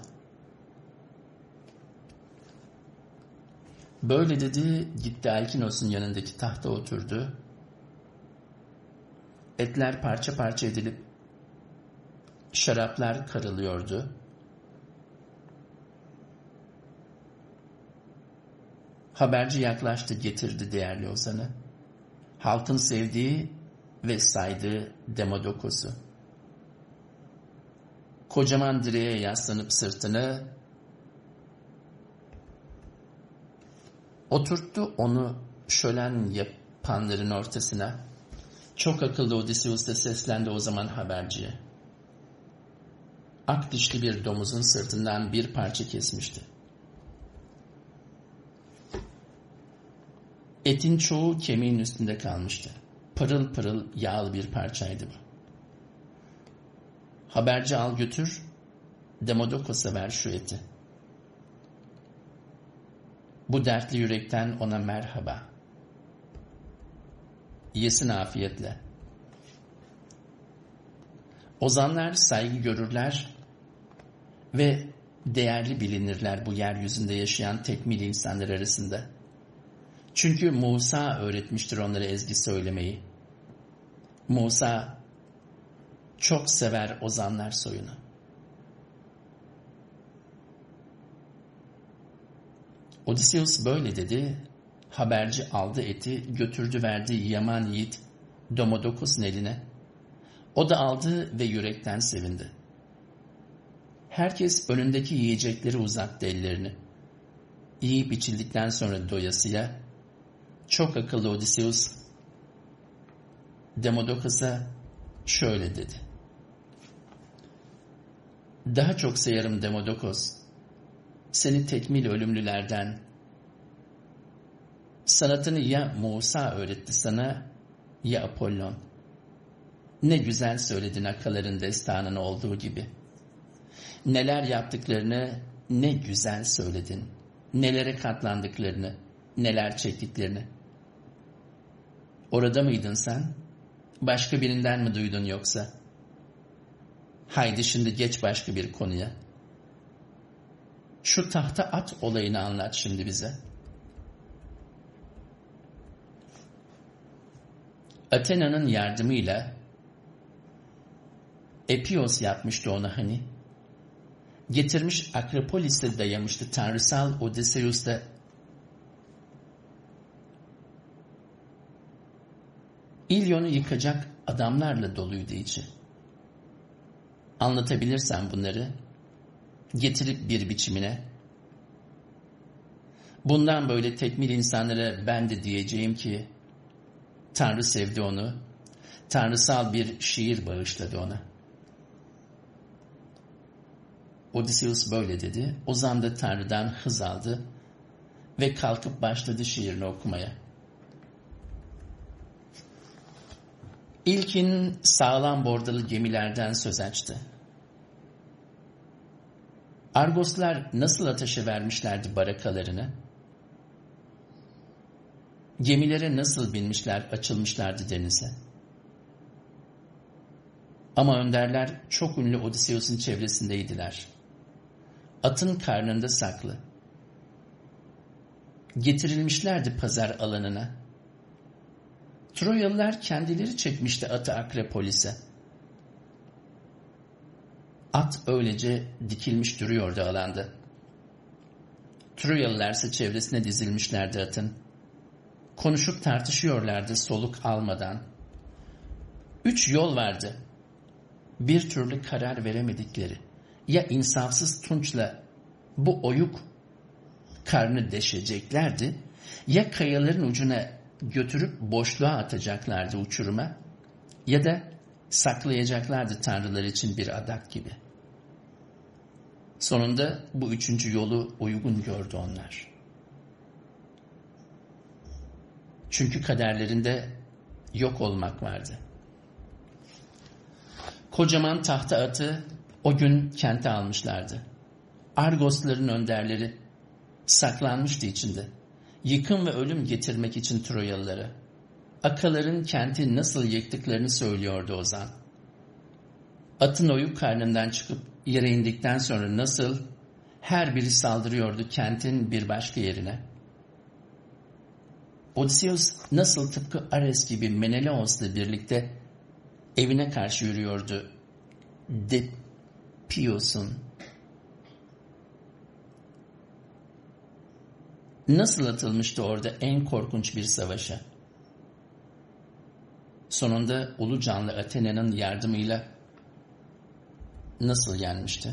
Böyle dedi, gitti Alkinos'un yanındaki tahta oturdu. Etler parça parça edilip şaraplar karılıyordu. Haberci yaklaştı, getirdi değerli ozanı. Halkın sevdiği ve saydığı Demodokos'u. Kocaman direğe yaslanıp sırtını oturttu onu şölen yapanların ortasına. Çok akıllı Odysseus da seslendi o zaman haberciye. Ak dişli bir domuzun sırtından bir parça kesmişti. Etin çoğu kemiğin üstünde kalmıştı. Pırıl pırıl yağlı bir parçaydı bu. Haberci al götür, Demodokos'a ver şu eti. Bu dertli yürekten ona merhaba. Yesin afiyetle. Ozanlar saygı görürler ve değerli bilinirler bu yeryüzünde yaşayan tekmil insanlar arasında. Çünkü Musa öğretmiştir onlara ezgi söylemeyi. Musa çok sever ozanlar soyunu. Odysseus böyle dedi, haberci aldı eti, götürdü verdi yaman yiğit Demodokos'un eline. O da aldı ve yürekten sevindi. Herkes önündeki yiyecekleri uzattı ellerini. Yiyip içildikten sonra doyasıya, çok akıllı Odysseus, Demodokos'a şöyle dedi. Daha çok sayarım Demodokos, seni tekmil ölümlülerden. Sanatını ya Musa öğretti sana ya Apollon. Ne güzel söyledin akaların destanını olduğu gibi. Neler yaptıklarını ne güzel söyledin. Nelere katlandıklarını, neler çektiklerini. Orada mıydın sen? Başka birinden mi duydun yoksa? Haydi şimdi geç başka bir konuya. Şu tahta at olayını anlat şimdi bize. Athena'nın yardımıyla Epios yapmıştı onu hani. Getirmiş Akropolis'e dayamıştı tanrısal Odysseus da. İlyon'u yıkacak adamlarla doluydu içi. Anlatabilirsen bunları, getirip bir biçimine, bundan böyle tekmil insanlara ben de diyeceğim ki, Tanrı sevdi onu, tanrısal bir şiir bağışladı ona. Odysseus böyle dedi, ozan da Tanrı'dan hız aldı ve kalkıp başladı şiirini okumaya. İlkin sağlam bordalı gemilerden söz açtı. Argoslar nasıl ateşe vermişlerdi barakalarını? Gemilere nasıl binmişler, açılmışlardı denize? Ama önderler çok ünlü Odysseus'un çevresindeydiler. Atın karnında saklı. Getirilmişlerdi pazar alanına. Troyalılar kendileri çekmişti atı Akropolis'e. At öylece dikilmiş duruyordu alanda. Troyalılarsa çevresine dizilmişlerdi atın. Konuşup tartışıyorlardı soluk almadan. Üç yol vardı. Bir türlü karar veremedikleri. Ya insafsız Tunç'la bu oyuk karnı deşeceklerdi, ya kayaların ucuna götürüp boşluğa atacaklardı uçuruma, ya da saklayacaklardı tanrılar için bir adak gibi. Sonunda bu üçüncü yolu uygun gördü onlar. Çünkü kaderlerinde yok olmak vardı. Kocaman tahta atı o gün kente almışlardı. Argosların önderleri saklanmıştı içinde. Yıkım ve ölüm getirmek için Troyalılara. Akaların kenti nasıl yıktıklarını söylüyordu Ozan. Atın oyuk karnından çıkıp yere indikten sonra nasıl her biri saldırıyordu kentin bir başka yerine. Odysseus nasıl tıpkı Ares gibi Menelaos'la birlikte evine karşı yürüyordu. Depios'un. Nasıl atılmıştı orada en korkunç bir savaşa. Sonunda ulu canlı Athena'nın yardımıyla nasıl yenmişti?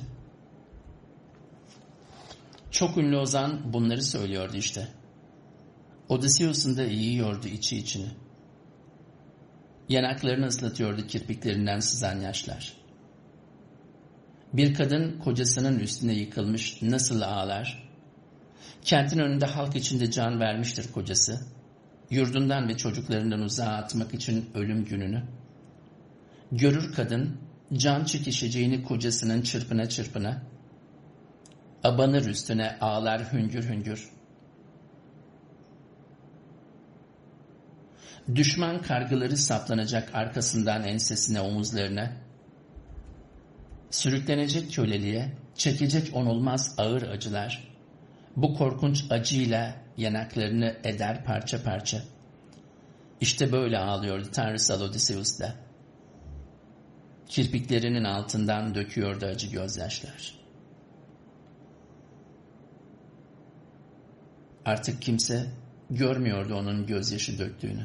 Çok ünlü Ozan bunları söylüyordu işte. Odysseus'un da yiyordu içi içini. Yanaklarını ıslatıyordu kirpiklerinden sızan yaşlar. Bir kadın kocasının üstüne yıkılmış nasıl ağlar? Kentin önünde halk içinde can vermiştir kocası. Yurdundan ve çocuklarından uzağa atmak için ölüm gününü. Görür kadın can çekişeceğini kocasının çırpına çırpına. Abanır üstüne ağlar hüngür hüngür. Düşman kargıları saplanacak arkasından ensesine, omuzlarına. Sürüklenecek köleliğe, çekecek onulmaz ağır acılar. Bu korkunç acıyla yanaklarını eder parça parça. İşte böyle ağlıyordu tanrısal Odysseus'la. Kirpiklerinin altından döküyordu acı gözyaşlar. Artık kimse görmüyordu onun gözyaşı döktüğünü.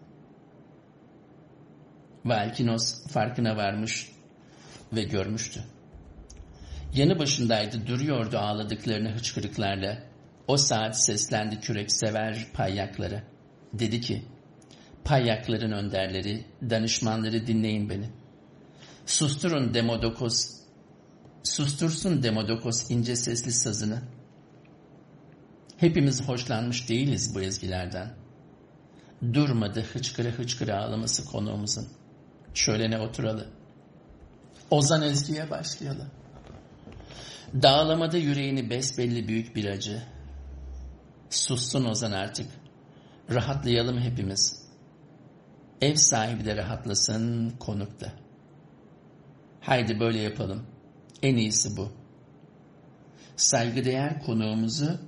Valkinos farkına varmış ve görmüştü. Yanı başındaydı, duruyordu ağladıklarını hıçkırıklarla. O saat seslendi kürek sever payyaklara. Dedi ki, payyakların önderleri, danışmanları dinleyin beni. Susturun Demodokos, sustursun Demodokos ince sesli sazını. Hepimiz hoşlanmış değiliz bu ezgilerden. Durmadı hıçkıra hıçkıra ağlaması konuğumuzun. Şölene oturalı. Ozan ezgiye başlayalı. Dağlamada yüreğini besbelli büyük bir acı. Sussun Ozan artık. Rahatlayalım hepimiz. Ev sahibi de rahatlasın, konuk da. Haydi böyle yapalım. En iyisi bu. Saygıdeğer konuğumuzu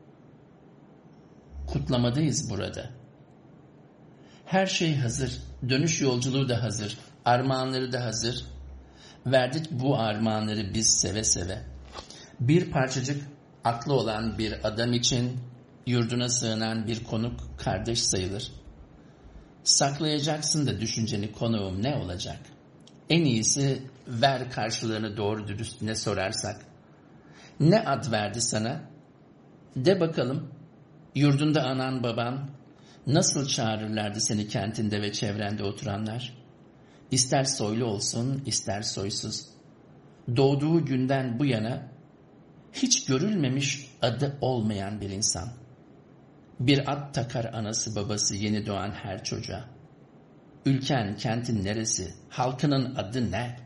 kutlamadayız burada. Her şey hazır. Dönüş yolculuğu da hazır. Armağanları da hazır. Verdik bu armağanları biz seve seve. Bir parçacık aklı olan bir adam için yurduna sığınan bir konuk kardeş sayılır. Saklayacaksın da düşünceni konuğum ne olacak? En iyisi ver karşılığını doğru dürüst ne sorarsak. Ne ad verdi sana? De bakalım, yurdunda anan baban nasıl çağırırlardı seni kentinde ve çevrende oturanlar? İster soylu olsun, ister soysuz. Doğduğu günden bu yana hiç görülmemiş adı olmayan bir insan. Bir ad takar anası babası yeni doğan her çocuğa. Ülken, kentin neresi? Halkının adı ne?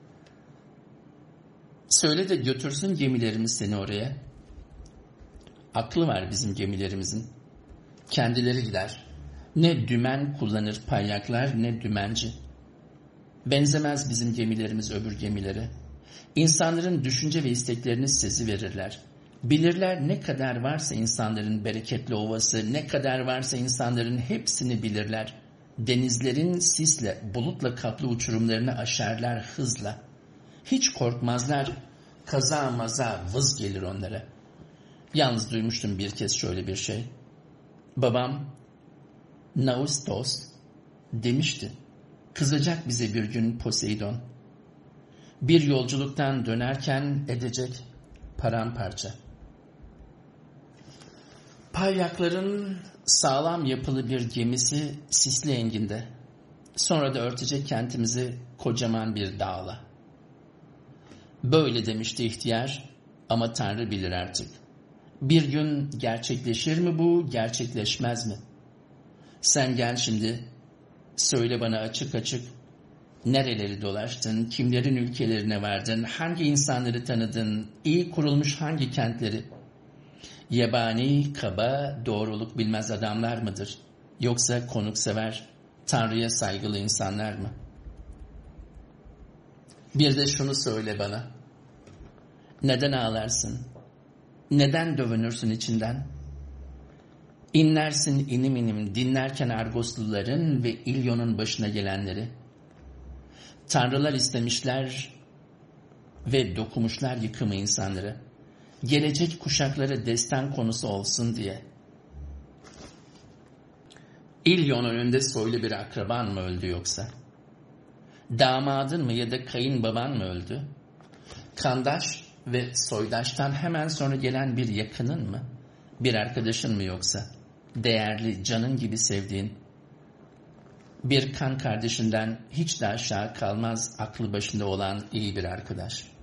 Söyle de götürsün gemilerimiz seni oraya. Aklı var bizim gemilerimizin. Kendileri gider. Ne dümen kullanır payyaklar ne dümenci. Benzemez bizim gemilerimiz öbür gemilere. İnsanların düşünce ve isteklerini seziverirler. Bilirler ne kadar varsa insanların bereketli ovası, ne kadar varsa insanların hepsini bilirler. Denizlerin sisle, bulutla kaplı uçurumlarını aşarlar hızla. Hiç korkmazlar, kaza maza vız gelir onlara. Yalnız duymuştum bir kez şöyle bir şey. Babam Naustos demişti. Kızacak bize bir gün Poseidon. Bir yolculuktan dönerken edecek paramparça. Palyakların sağlam yapılı bir gemisi sisli enginde. Sonra da örtecek kentimizi kocaman bir dağla. Böyle demişti ihtiyar ama Tanrı bilir artık. Bir gün gerçekleşir mi bu, gerçekleşmez mi? Sen gel şimdi, söyle bana açık açık. Nereleri dolaştın, kimlerin ülkelerine vardın, hangi insanları tanıdın, iyi kurulmuş hangi kentleri? Yabani, kaba, doğruluk bilmez adamlar mıdır? Yoksa konuksever, Tanrı'ya saygılı insanlar mı? Bir de şunu söyle bana. Neden ağlarsın? Neden dövünürsün içinden? İnlersin inim inim dinlerken Argosluların ve İlyon'un başına gelenleri. Tanrılar istemişler ve dokumuşlar yıkımı insanları. Gelecek kuşaklara destan konusu olsun diye. İlyon önünde soylu bir akraban mı öldü yoksa? Damadın mı ya da kayınbaban mı öldü? Kandaş ve soydaştan hemen sonra gelen bir yakının mı? Bir arkadaşın mı yoksa? Değerli, canın gibi sevdiğin. Bir kan kardeşinden hiç de aşağı kalmaz aklı başında olan iyi bir arkadaş.